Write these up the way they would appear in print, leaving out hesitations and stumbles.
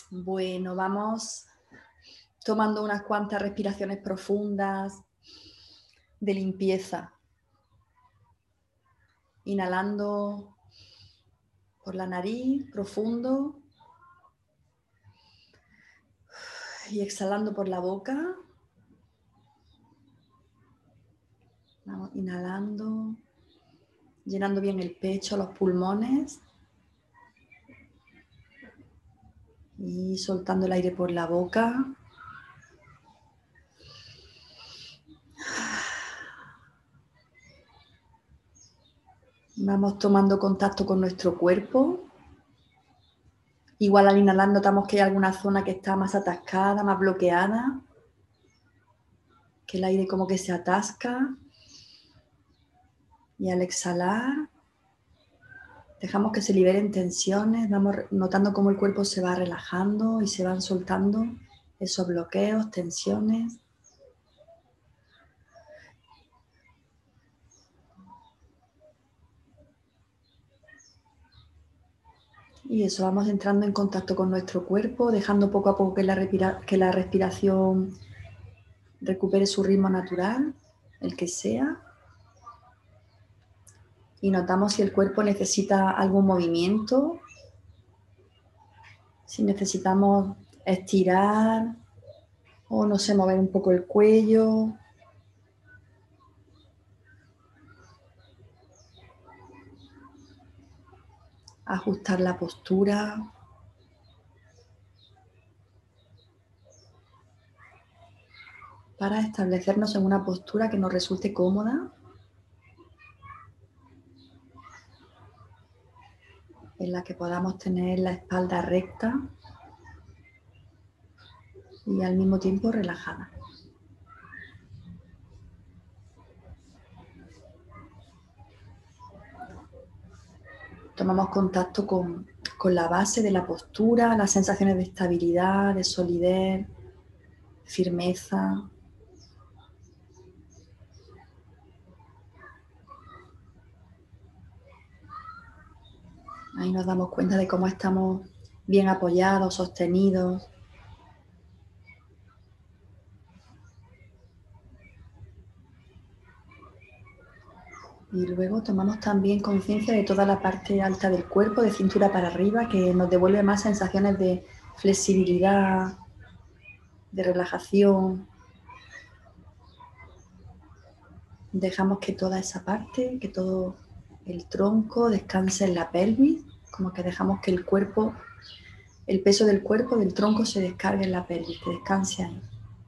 Bueno, vamos tomando unas cuantas respiraciones profundas de limpieza. Inhalando por la nariz, profundo. Y exhalando por la boca. Vamos inhalando, llenando bien el pecho, los pulmones. Y soltando el aire por la boca. Vamos tomando contacto con nuestro cuerpo. Igual al inhalar notamos que hay alguna zona que está más atascada, más bloqueada. Que el aire como que se atasca. Y al exhalar, dejamos que se liberen tensiones. Vamos notando cómo el cuerpo se va relajando y se van soltando esos bloqueos, tensiones. Y eso, vamos entrando en contacto con nuestro cuerpo, dejando poco a poco que la respiración recupere su ritmo natural, el que sea. Y notamos si el cuerpo necesita algún movimiento, si necesitamos estirar o no sé, mover un poco el cuello. Ajustar la postura. Para establecernos en una postura que nos resulte cómoda, en la que podamos tener la espalda recta y al mismo tiempo relajada. Tomamos contacto con la base de la postura, las sensaciones de estabilidad, de solidez, firmeza. Ahí nos damos cuenta de cómo estamos bien apoyados, sostenidos. Y luego tomamos también conciencia de toda la parte alta del cuerpo, de cintura para arriba, que nos devuelve más sensaciones de flexibilidad, de relajación. Dejamos que toda esa parte, que todo el tronco descanse en la pelvis, como que dejamos que el cuerpo, el peso del cuerpo, del tronco se descargue en la pelvis, que descanse ahí.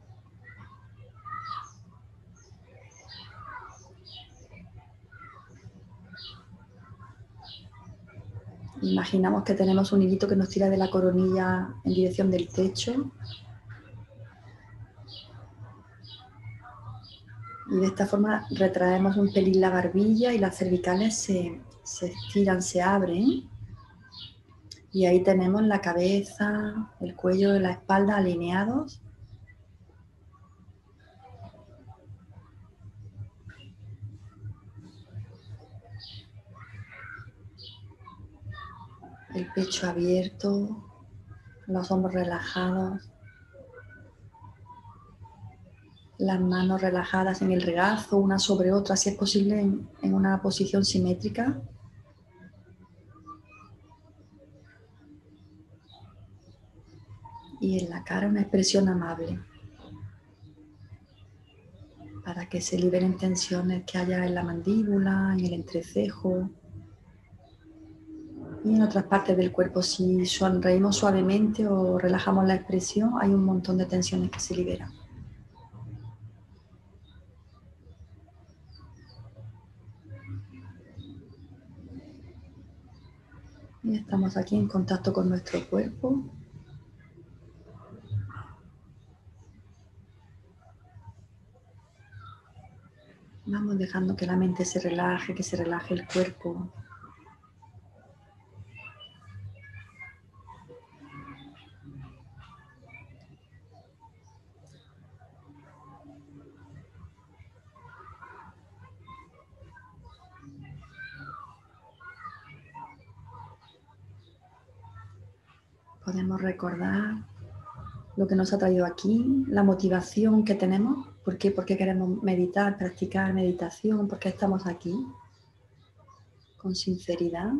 Imaginamos que tenemos un hilito que nos tira de la coronilla en dirección del techo. Y de esta forma retraemos un pelín la barbilla y las cervicales se estiran, se abren. Y ahí tenemos la cabeza, el cuello y la espalda alineados. El pecho abierto, los hombros relajados. Las manos relajadas en el regazo, una sobre otra, si es posible en una posición simétrica. Y en la cara una expresión amable, para que se liberen tensiones que haya en la mandíbula, en el entrecejo y en otras partes del cuerpo. Si sonreímos suavemente o relajamos la expresión, hay un montón de tensiones que se liberan. Y estamos aquí en contacto con nuestro cuerpo. Vamos dejando que la mente se relaje, que se relaje el cuerpo. Podemos recordar lo que nos ha traído aquí, la motivación que tenemos, por qué queremos meditar, practicar meditación, por qué estamos aquí, con sinceridad.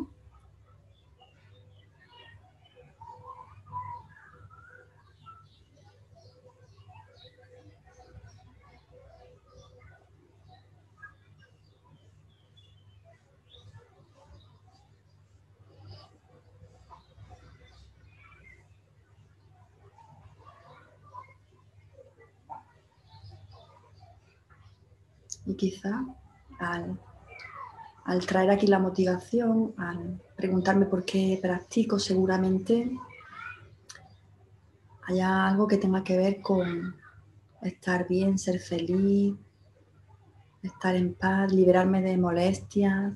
Y quizá al traer aquí la motivación, al preguntarme por qué practico, seguramente haya algo que tenga que ver con estar bien, ser feliz, estar en paz, liberarme de molestias.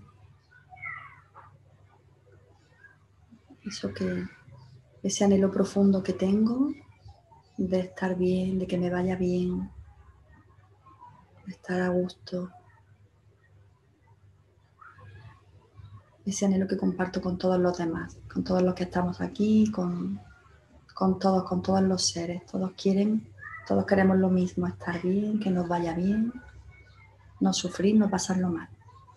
Ese anhelo profundo que tengo de estar bien, de que me vaya bien, de estar a gusto. Ese anhelo que comparto con todos los demás, con todos los que estamos aquí, con todos los seres. Todos queremos lo mismo, estar bien, que nos vaya bien, no sufrir, no pasarlo mal.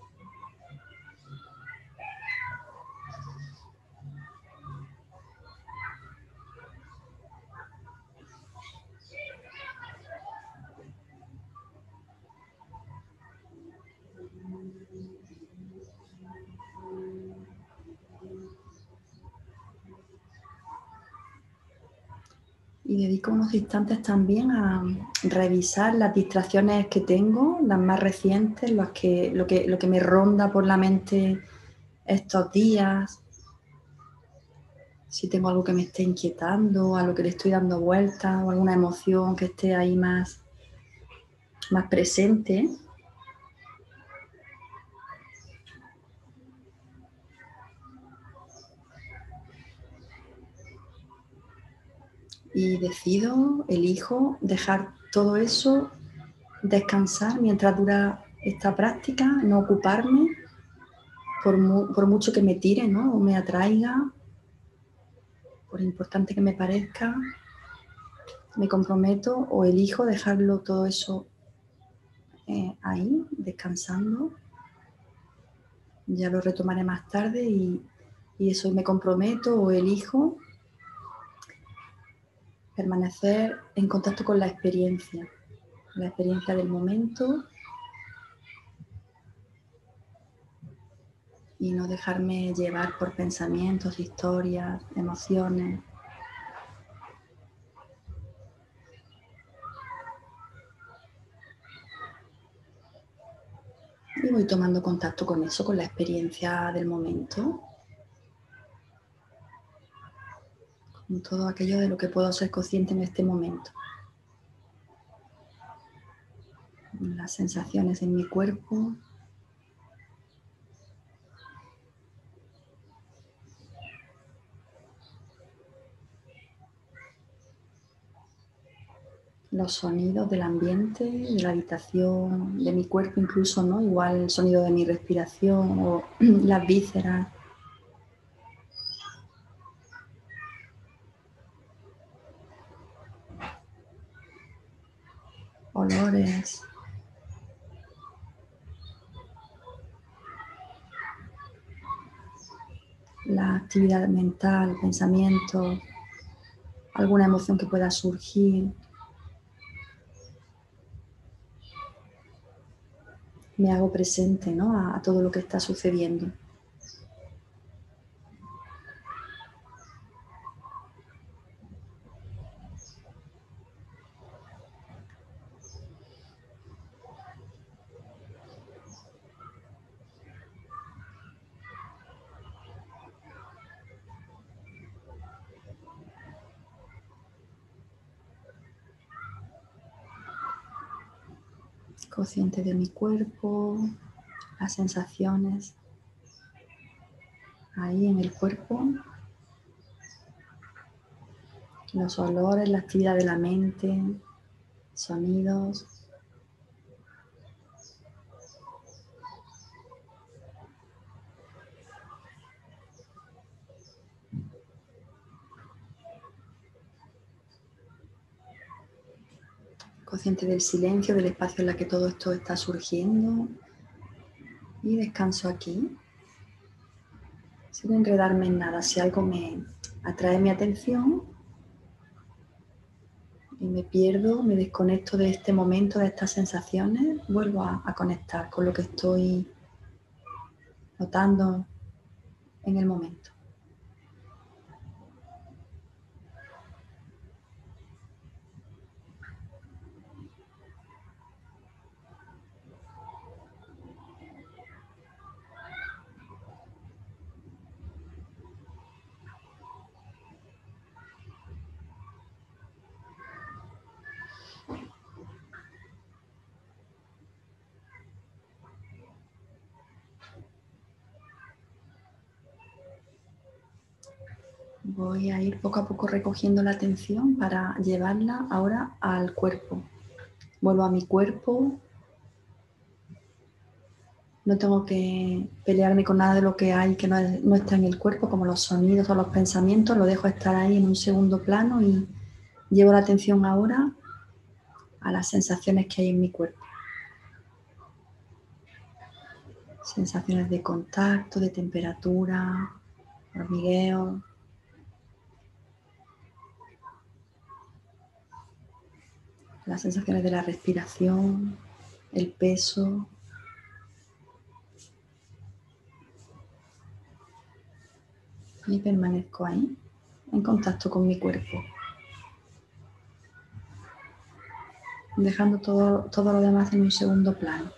Y dedico unos instantes también a revisar las distracciones que tengo, las más recientes, lo que me ronda por la mente estos días. Si tengo algo que me esté inquietando, a lo que le estoy dando vuelta, o alguna emoción que esté ahí más presente. Y elijo dejar todo eso descansar mientras dura esta práctica, no ocuparme, por mucho que me tire, ¿no? O me atraiga, por importante que me parezca, me comprometo o elijo dejarlo todo eso ahí, descansando. Ya lo retomaré más tarde y eso, me comprometo o elijo permanecer en contacto con la experiencia del momento y no dejarme llevar por pensamientos, historias, emociones. Y voy tomando contacto con eso, con la experiencia del momento, con todo aquello de lo que puedo ser consciente en este momento. Las sensaciones en mi cuerpo, los sonidos del ambiente, de la habitación, de mi cuerpo incluso, ¿no? Igual el sonido de mi respiración o las vísceras. Olores, la actividad mental, pensamientos, alguna emoción que pueda surgir. Me hago presente, ¿no? A todo lo que está sucediendo. Consciente de mi cuerpo, las sensaciones ahí en el cuerpo, los olores, la actividad de la mente, sonidos. Consciente del silencio, del espacio en el que todo esto está surgiendo. Y descanso aquí, sin enredarme en nada. Si algo me atrae mi atención y me pierdo, me desconecto de este momento, de estas sensaciones, vuelvo a conectar con lo que estoy notando en el momento. Voy a ir poco a poco recogiendo la atención para llevarla ahora al cuerpo. Vuelvo a mi cuerpo. No tengo que pelearme con nada de lo que hay que no está en el cuerpo, como los sonidos o los pensamientos. Lo dejo estar ahí en un segundo plano y llevo la atención ahora a las sensaciones que hay en mi cuerpo. Sensaciones de contacto, de temperatura, hormigueo. Las sensaciones de la respiración, el peso. Y permanezco ahí, en contacto con mi cuerpo. Dejando todo lo demás en un segundo plano.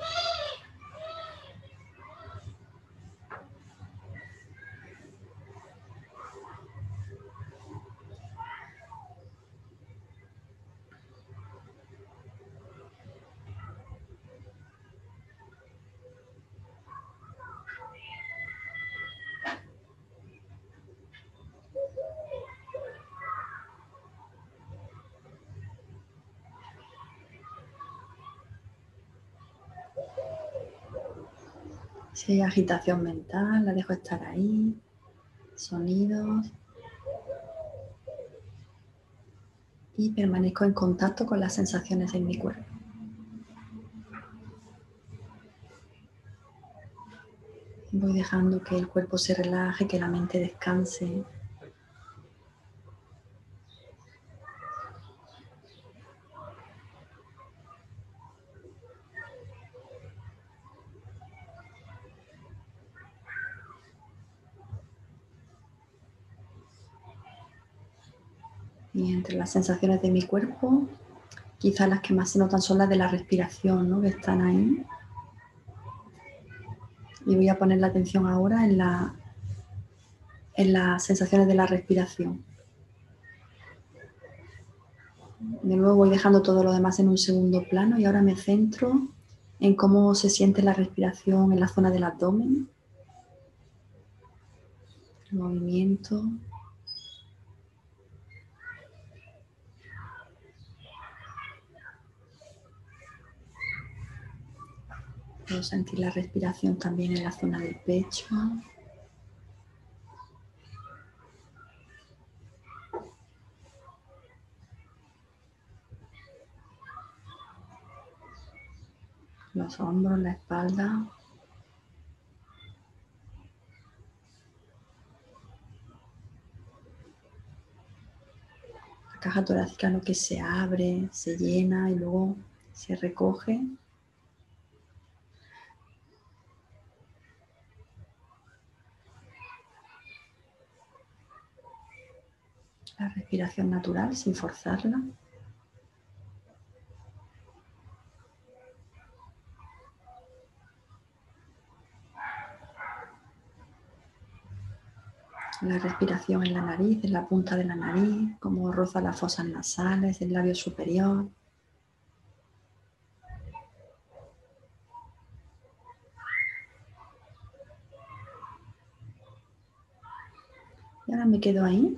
Si hay agitación mental, la dejo estar ahí. Sonidos. Y permanezco en contacto con las sensaciones en mi cuerpo. Voy dejando que el cuerpo se relaje, que la mente descanse. Y entre las sensaciones de mi cuerpo, quizás las que más se notan son las de la respiración, ¿no? Que están ahí. Y voy a poner la atención ahora en las sensaciones de la respiración. De nuevo voy dejando todo lo demás en un segundo plano y ahora me centro en cómo se siente la respiración en la zona del abdomen. El movimiento. Puedo sentir la respiración también en la zona del pecho. Los hombros, la espalda. La caja torácica lo que se abre, se llena y luego se recoge. La respiración natural sin forzarla. La respiración en la nariz, en la punta de la nariz, como roza las fosas nasales, el labio superior. Y ahora me quedo ahí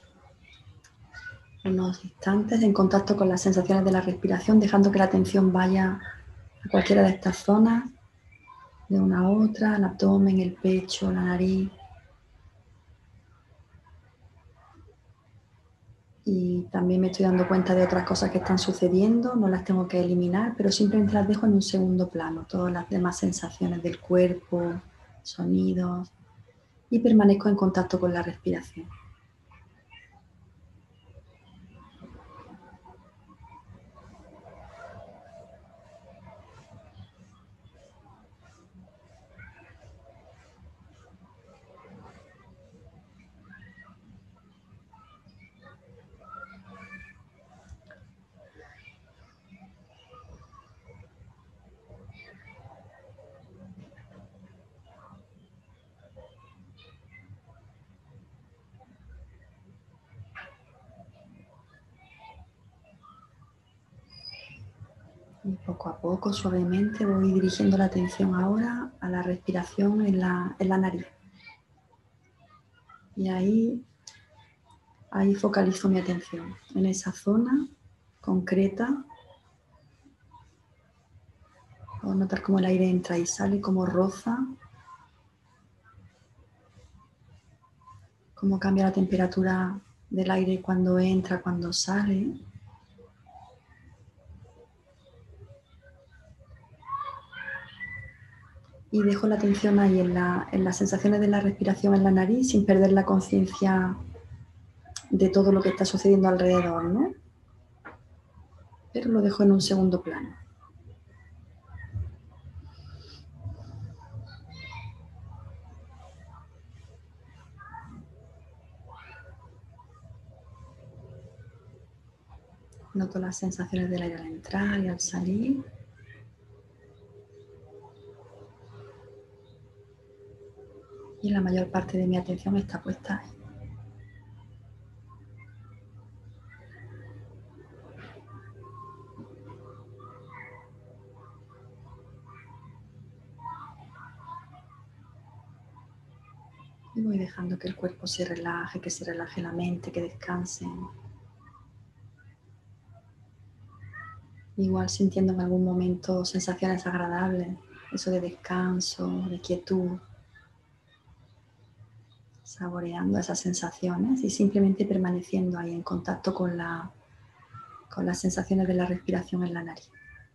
unos instantes en contacto con las sensaciones de la respiración, dejando que la atención vaya a cualquiera de estas zonas, de una a otra, el abdomen, el pecho, la nariz. Y también me estoy dando cuenta de otras cosas que están sucediendo, no las tengo que eliminar, pero simplemente las dejo en un segundo plano, todas las demás sensaciones del cuerpo, sonidos, y permanezco en contacto con la respiración. Y poco a poco, suavemente, voy dirigiendo la atención ahora a la respiración en la nariz. Y ahí focalizo mi atención, en esa zona concreta. Puedo notar cómo el aire entra y sale, cómo roza, cómo cambia la temperatura del aire cuando entra, cuando sale. Y dejo la atención ahí en las sensaciones de la respiración en la nariz sin perder la conciencia de todo lo que está sucediendo alrededor, ¿no? Pero lo dejo en un segundo plano. Noto las sensaciones del aire al entrar y al salir. Y la mayor parte de mi atención está puesta ahí. Y voy dejando que el cuerpo se relaje, que se relaje la mente, que descanse. Igual sintiendo en algún momento sensaciones agradables, eso de descanso, de quietud, saboreando esas sensaciones y simplemente permaneciendo ahí en contacto con las sensaciones de la respiración en la nariz.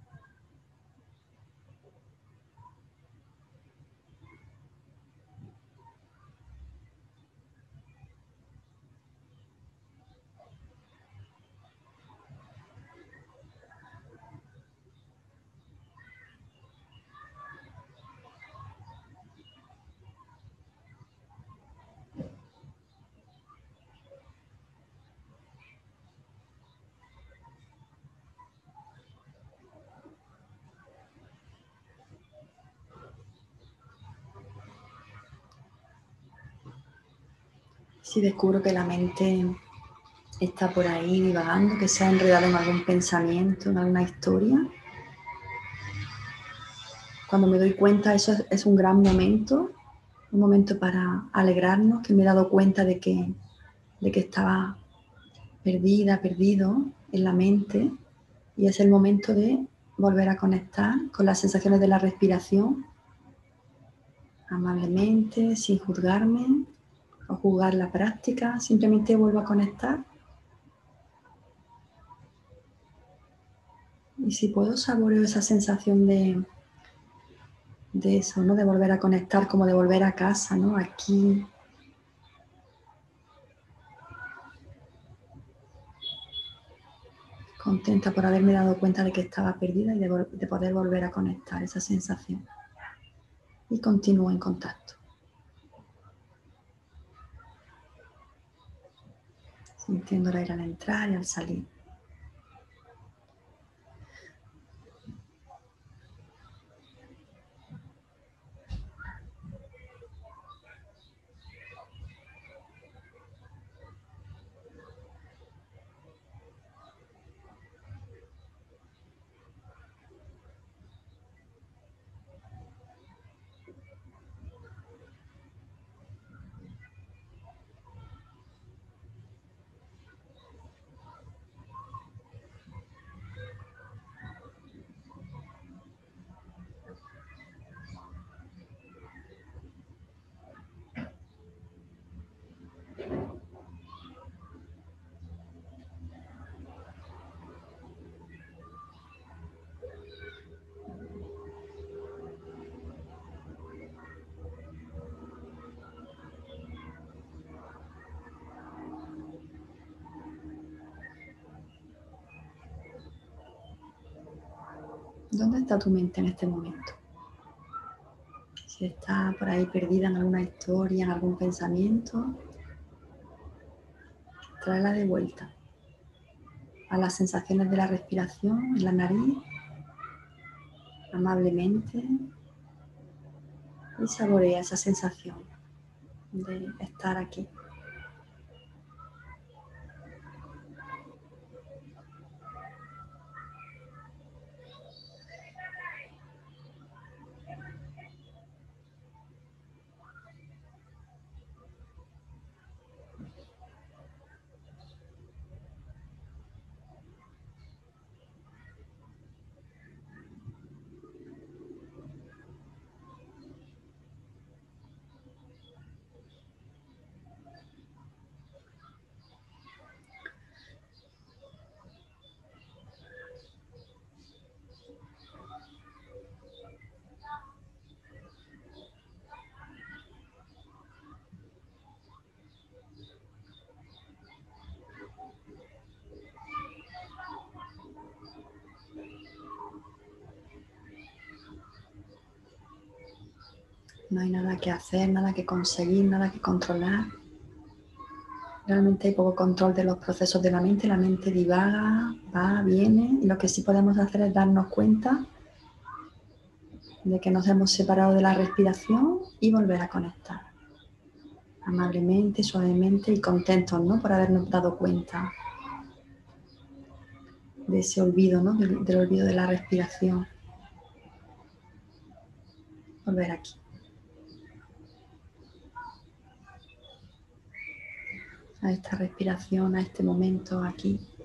Si descubro que la mente está por ahí divagando, que se ha enredado en algún pensamiento, en alguna historia, cuando me doy cuenta, eso es un momento para alegrarnos, que me he dado cuenta de que estaba perdida, perdido en la mente, y es el momento de volver a conectar con las sensaciones de la respiración, amablemente, sin juzgarme o juzgar la práctica, simplemente vuelvo a conectar. Y si puedo, saboreo esa sensación de eso, ¿no? De volver a conectar, como de volver a casa, ¿no? Aquí. Contenta por haberme dado cuenta de que estaba perdida y de poder volver a conectar esa sensación. Y continúo en contacto, sintiendo el aire al entrar y al salir. ¿Dónde está tu mente en este momento? Si está por ahí perdida en alguna historia, en algún pensamiento, tráela de vuelta a las sensaciones de la respiración en la nariz, amablemente, y saborea esa sensación de estar aquí. No hay nada que hacer, nada que conseguir, nada que controlar. Realmente hay poco control de los procesos de la mente divaga, va, viene, y lo que sí podemos hacer es darnos cuenta de que nos hemos separado de la respiración y volver a conectar. Amablemente, suavemente y contentos, ¿no? Por habernos dado cuenta de ese olvido, ¿no? Del olvido de la respiración. Volver aquí. A esta respiración, a este momento aquí.